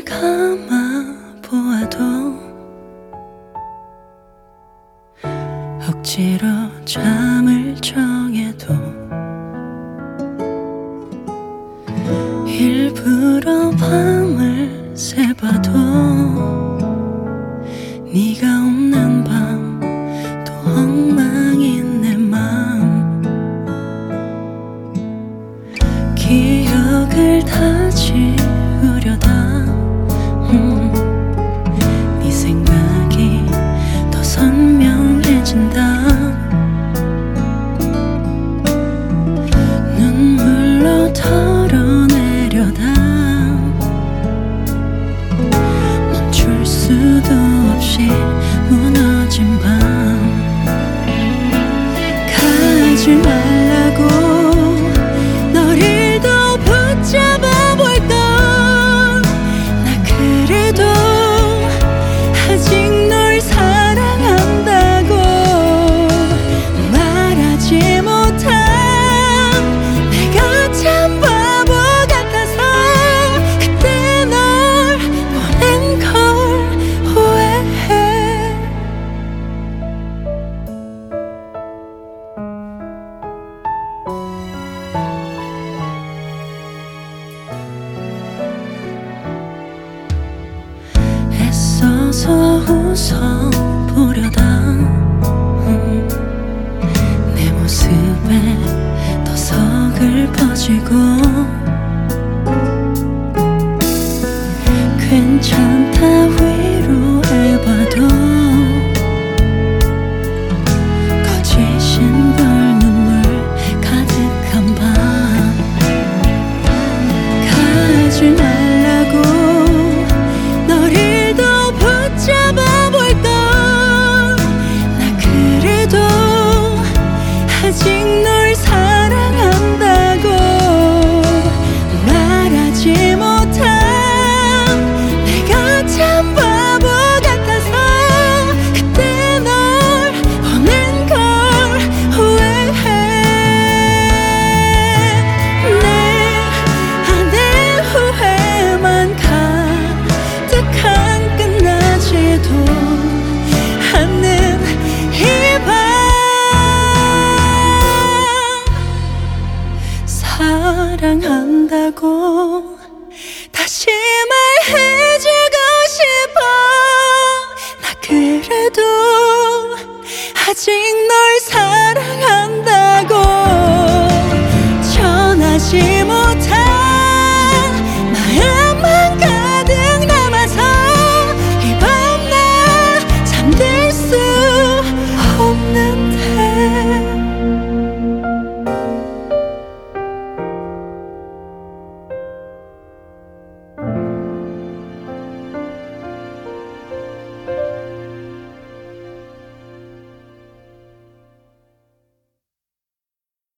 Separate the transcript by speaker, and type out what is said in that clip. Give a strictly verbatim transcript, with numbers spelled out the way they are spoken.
Speaker 1: 눈을 감아 보아도 억지로 잠을 정해도 일부러 밤을 새봐도 네가 없는 밤 또 엉망인 내 맘 기억을 다 지우려다 음, 네 생각이 더 선명해진다 눈물로 털어내려다 멈출 수도 없이 무너진 밤 가지 말라고 너를 더 붙잡아 볼까 나 그래도 아직 널 사랑한다고 말하지 못한 내가 참 바보 같아서 그때 널 보낸 걸 후회해 애써서 웃어보려다 음, 내 모습에 더 서글퍼지고 괜찮다 위로해봐도